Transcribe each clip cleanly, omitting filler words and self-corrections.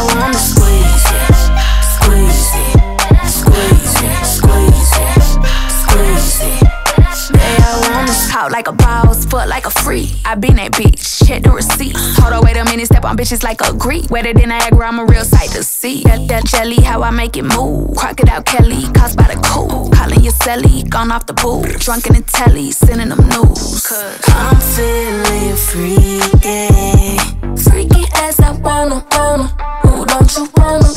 wanna squeeze it, squeeze it, squeeze it, squeeze it, squeeze it. Yeah, I wanna talk like a boss, fuck like a freak. I been that bitch, check the receipts. Hold on, wait a minute, step on bitches like a Greek. Wetter than Niagara, I'm a real sight to see. That jelly, how I make it move. Crocodile Kelly, caused by the cool. Calling your celly, gone off the booth. Drunk in the telly, sending them news. Cause I'm feeling freaky. Freaky as I wanna. Who don't you wanna?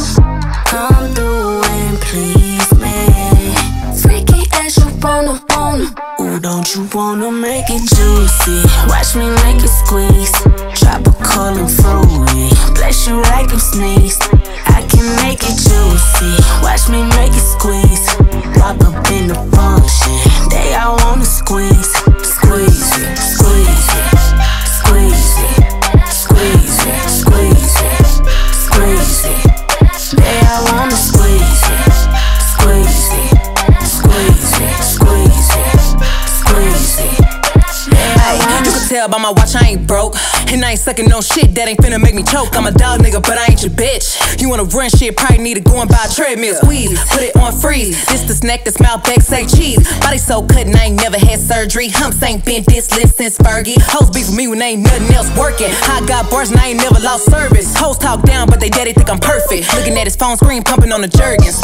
Come through and please me. Freaky as you wanna. Ooh, don't you wanna make it juicy? Watch me make it squeeze. Tropical and fruity. Bless you like you sneezed. I can make it juicy. Watch me make it squeeze. Walk up in the function. They all wanna squeeze. Squeeze it, squeeze it, squeeze it, squeeze it, squeeze it, squeeze it. They all wanna squeeze it. Squeeze it, squeeze it, squeeze it, squeeze it. Hey, you can tell by my watch I ain't broke. And I ain't sucking no shit that ain't finna make me choke. I'm a dog nigga, but I ain't your bitch. You wanna run shit, probably need to go and buy a treadmill. Squeeze, put it on freeze. This the snack that's mouth back, say cheese. Body so cut and I ain't never had surgery. Humps ain't been this lit since Fergie. Hoes beef with me when ain't nothing else working. I got bars and I ain't never lost service. Hoes talk down, but they daddy think I'm perfect. Looking at his phone screen, pumping on the Jergens.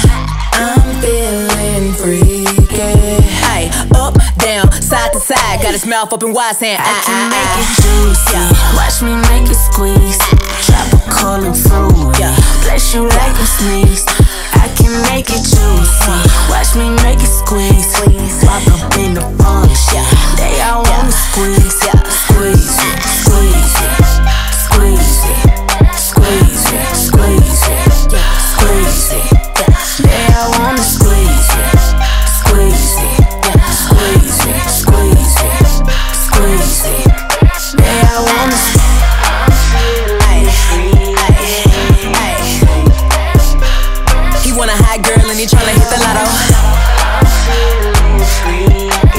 I'm feeling freaky. Hey, up, down, side to side. Got his mouth up and wide saying I can make it juicy. Watch me make it squeeze. Tropical and fruity. Bless you like you sneezed. I can make it juicy. Watch me make it squeeze. Walk up in the function. They all wanna squeeze. Squeeze it, squeeze it, squeeze it, squeeze it, squeeze it, squeeze it. They all wanna squeeze it. Squeeze it, squeeze it, squeeze it, squeeze it. They all wanna He want a hot girl and he tryna hit the lotto.